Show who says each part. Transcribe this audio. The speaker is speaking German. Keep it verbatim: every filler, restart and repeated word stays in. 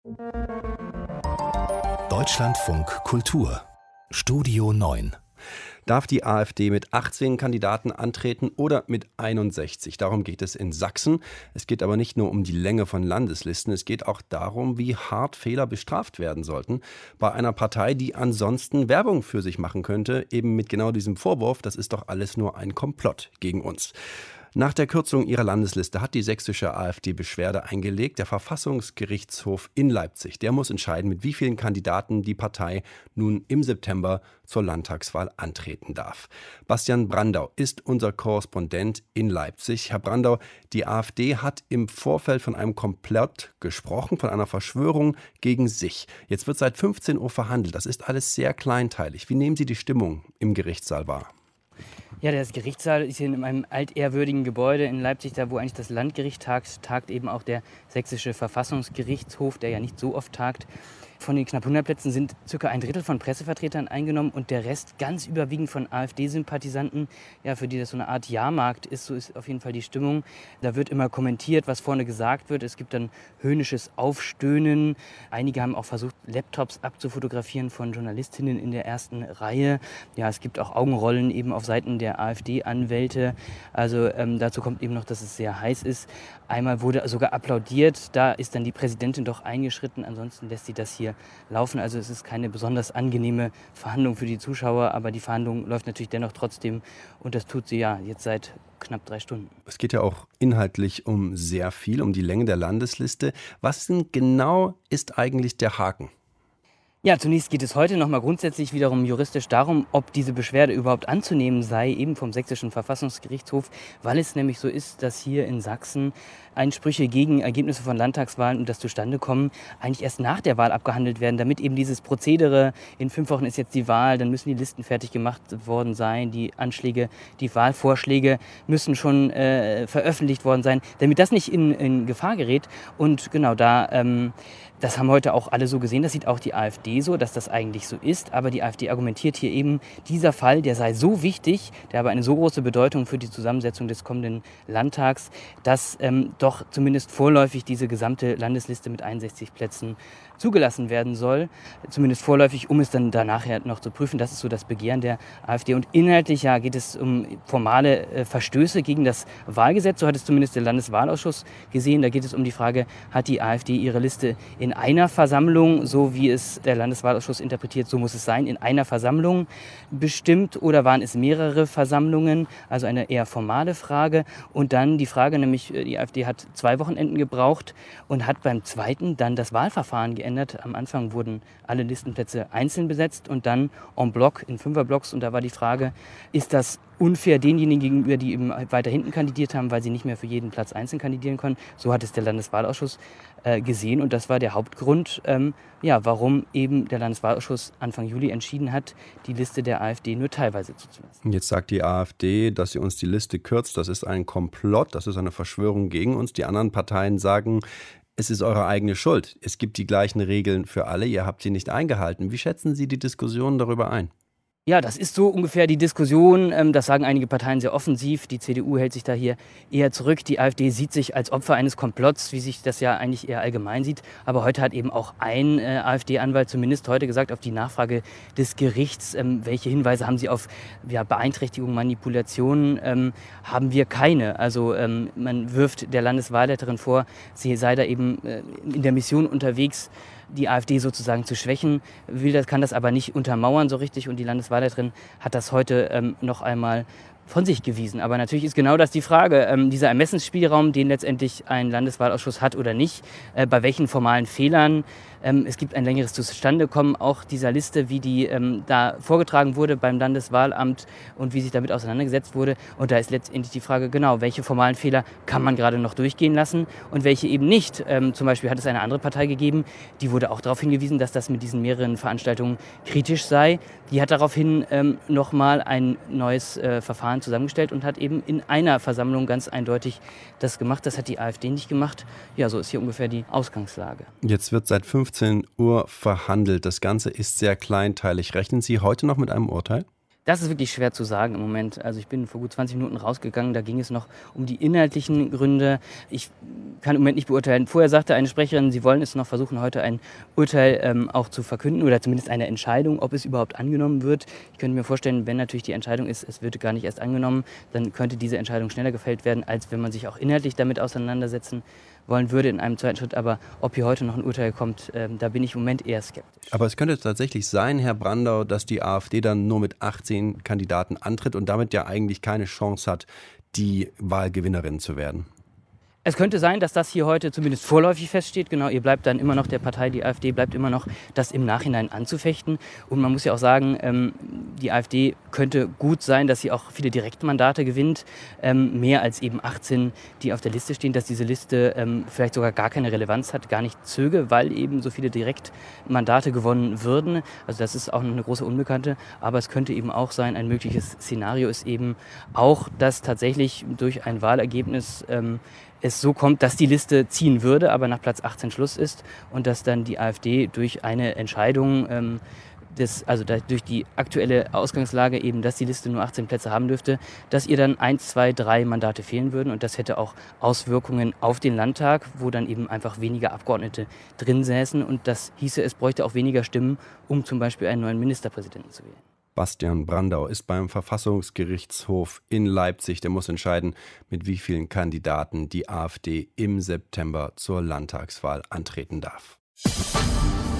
Speaker 1: Deutschlandfunk Kultur Studio neun. Darf die AfD mit achtzehn Kandidaten antreten oder mit einundsechzig? Darum geht es in Sachsen. Es geht aber nicht nur um die Länge von Landeslisten, es geht auch darum, wie hart Fehler bestraft werden sollten. Bei einer Partei, die ansonsten Werbung für sich machen könnte, eben mit genau diesem Vorwurf, das ist doch alles nur ein Komplott gegen uns. Nach der Kürzung ihrer Landesliste hat die sächsische AfD Beschwerde eingelegt. Der Verfassungsgerichtshof in Leipzig, der muss entscheiden, mit wie vielen Kandidaten die Partei nun im September zur Landtagswahl antreten darf. Bastian Brandau ist unser Korrespondent in Leipzig. Herr Brandau, die AfD hat im Vorfeld von einem Komplott gesprochen, von einer Verschwörung gegen sich. Jetzt wird seit fünfzehn Uhr verhandelt. Das ist alles sehr kleinteilig. Wie nehmen Sie die Stimmung im Gerichtssaal wahr?
Speaker 2: Ja, das Gerichtssaal ist hier in einem altehrwürdigen Gebäude in Leipzig, da wo eigentlich das Landgericht tagt, tagt eben auch der sächsische Verfassungsgerichtshof, der ja nicht so oft tagt. Von den knapp hundert Plätzen sind circa ein Drittel von Pressevertretern eingenommen und der Rest ganz überwiegend von AfD-Sympathisanten, ja, für die das so eine Art Jahrmarkt ist, so ist auf jeden Fall die Stimmung. Da wird immer kommentiert, was vorne gesagt wird. Es gibt dann höhnisches Aufstöhnen. Einige haben auch versucht, Laptops abzufotografieren von Journalistinnen in der ersten Reihe. Ja, es gibt auch Augenrollen eben auf Seiten der AfD-Anwälte. Also ähm, dazu kommt eben noch, dass es sehr heiß ist. Einmal wurde sogar applaudiert, da ist dann die Präsidentin doch eingeschritten, ansonsten lässt sie das hier laufen. Also es ist keine besonders angenehme Verhandlung für die Zuschauer, aber die Verhandlung läuft natürlich dennoch trotzdem und das tut sie ja jetzt seit knapp drei Stunden.
Speaker 1: Es geht ja auch inhaltlich um sehr viel, um die Länge der Landesliste. Was denn genau ist eigentlich der Haken?
Speaker 2: Ja, zunächst geht es heute nochmal grundsätzlich wiederum juristisch darum, ob diese Beschwerde überhaupt anzunehmen sei, eben vom sächsischen Verfassungsgerichtshof, weil es nämlich so ist, dass hier in Sachsen Einsprüche gegen Ergebnisse von Landtagswahlen und das Zustandekommen eigentlich erst nach der Wahl abgehandelt werden, damit eben dieses Prozedere, in fünf Wochen ist jetzt die Wahl, dann müssen die Listen fertig gemacht worden sein, die Anschläge, die Wahlvorschläge müssen schon äh, veröffentlicht worden sein, damit das nicht in, in Gefahr gerät. Und genau da, ähm, das haben heute auch alle so gesehen, das sieht auch die AfD so, dass das eigentlich so ist, aber die AfD argumentiert hier eben, dieser Fall, der sei so wichtig, der habe eine so große Bedeutung für die Zusammensetzung des kommenden Landtags, dass ähm, doch zumindest vorläufig diese gesamte Landesliste mit einundsechzig Plätzen zugelassen werden soll. Zumindest vorläufig, um es dann danach ja noch zu prüfen. Das ist so das Begehren der AfD. Und inhaltlich ja, geht es um formale äh, Verstöße gegen das Wahlgesetz. So hat es zumindest der Landeswahlausschuss gesehen. Da geht es um die Frage, hat die AfD ihre Liste in einer Versammlung, so wie es der Landeswahlausschuss interpretiert, so muss es sein, in einer Versammlung bestimmt oder waren es mehrere Versammlungen? Also eine eher formale Frage. Und dann die Frage, nämlich die AfD hat zwei Wochenenden gebraucht und hat beim zweiten dann das Wahlverfahren geändert. Am Anfang wurden alle Listenplätze einzeln besetzt und dann en bloc in Fünferblocks. Und da war die Frage, ist das unfair denjenigen gegenüber, die eben weiter hinten kandidiert haben, weil sie nicht mehr für jeden Platz einzeln kandidieren können. So hat es der Landeswahlausschuss äh, gesehen und das war der Hauptgrund, ähm, ja, warum eben der Landeswahlausschuss Anfang Juli entschieden hat, die Liste der AfD nur teilweise zuzulassen.
Speaker 1: Jetzt sagt die AfD, dass sie uns die Liste kürzt. Das ist ein Komplott, das ist eine Verschwörung gegen uns. Die anderen Parteien sagen, es ist eure eigene Schuld. Es gibt die gleichen Regeln für alle, ihr habt sie nicht eingehalten. Wie schätzen Sie die Diskussion darüber ein?
Speaker 2: Ja, das ist so ungefähr die Diskussion. Das sagen einige Parteien sehr offensiv. Die C D U hält sich da hier eher zurück. Die AfD sieht sich als Opfer eines Komplotts, wie sich das ja eigentlich eher allgemein sieht. Aber heute hat eben auch ein äh, AfD-Anwalt zumindest heute gesagt, auf die Nachfrage des Gerichts, ähm, welche Hinweise haben Sie auf ja, Beeinträchtigung, Manipulationen, ähm, haben wir keine. Also ähm, man wirft der Landeswahlleiterin vor, sie sei da eben äh, in der Mission unterwegs, die AfD sozusagen zu schwächen, will das, kann das aber nicht untermauern so richtig und die Landeswahlleiterin hat das heute ähm, noch einmal von sich gewiesen. Aber natürlich ist genau das die Frage, ähm, dieser Ermessensspielraum, den letztendlich ein Landeswahlausschuss hat oder nicht, äh, bei welchen formalen Fehlern. Ähm, es gibt ein längeres Zustandekommen auch dieser Liste, wie die ähm, da vorgetragen wurde beim Landeswahlamt und wie sich damit auseinandergesetzt wurde. Und da ist letztendlich die Frage, genau, welche formalen Fehler kann man gerade noch durchgehen lassen und welche eben nicht. Ähm, zum Beispiel hat es eine andere Partei gegeben, die wurde auch darauf hingewiesen, dass das mit diesen mehreren Veranstaltungen kritisch sei. Die hat daraufhin ähm, nochmal ein neues äh, Verfahren zusammengestellt und hat eben in einer Versammlung ganz eindeutig das gemacht. Das hat die AfD nicht gemacht. Ja, so ist hier ungefähr die Ausgangslage.
Speaker 1: Jetzt wird seit fünfzehn Uhr verhandelt. Das Ganze ist sehr kleinteilig. Rechnen Sie heute noch mit einem Urteil?
Speaker 2: Das ist wirklich schwer zu sagen im Moment. Also ich bin vor gut zwanzig Minuten rausgegangen, da ging es noch um die inhaltlichen Gründe. Ich kann im Moment nicht beurteilen. Vorher sagte eine Sprecherin, sie wollen es noch versuchen, heute ein Urteil ähm, auch zu verkünden oder zumindest eine Entscheidung, ob es überhaupt angenommen wird. Ich könnte mir vorstellen, wenn natürlich die Entscheidung ist, es wird gar nicht erst angenommen, dann könnte diese Entscheidung schneller gefällt werden, als wenn man sich auch inhaltlich damit auseinandersetzen wollen würde in einem zweiten Schritt. Aber ob hier heute noch ein Urteil kommt, ähm, da bin ich im Moment eher skeptisch.
Speaker 1: Aber es könnte tatsächlich sein, Herr Brandau, dass die AfD dann nur mit achtzehn Kandidaten antritt und damit ja eigentlich keine Chance hat, die Wahlgewinnerin zu werden.
Speaker 2: Es könnte sein, dass das hier heute zumindest vorläufig feststeht. Genau, ihr bleibt dann immer noch der Partei, die AfD bleibt immer noch, das im Nachhinein anzufechten. Und man muss ja auch sagen, ähm, die AfD könnte gut sein, dass sie auch viele Direktmandate gewinnt, ähm, mehr als eben achtzehn, die auf der Liste stehen, dass diese Liste ähm, vielleicht sogar gar keine Relevanz hat, gar nicht zöge, weil eben so viele Direktmandate gewonnen würden. Also das ist auch noch eine große Unbekannte. Aber es könnte eben auch sein, ein mögliches Szenario ist eben auch, dass tatsächlich durch ein Wahlergebnis ähm, es so kommt, dass die Liste ziehen würde, aber nach Platz achtzehn Schluss ist und dass dann die AfD durch eine Entscheidung, ähm, des, also da, durch die aktuelle Ausgangslage eben, dass die Liste nur achtzehn Plätze haben dürfte, dass ihr dann eins, zwei, drei Mandate fehlen würden und das hätte auch Auswirkungen auf den Landtag, wo dann eben einfach weniger Abgeordnete drin säßen und das hieße, es bräuchte auch weniger Stimmen, um zum Beispiel einen neuen Ministerpräsidenten zu wählen.
Speaker 1: Bastian Brandau ist beim Verfassungsgerichtshof in Leipzig. Der muss entscheiden, mit wie vielen Kandidaten die AfD im September zur Landtagswahl antreten darf.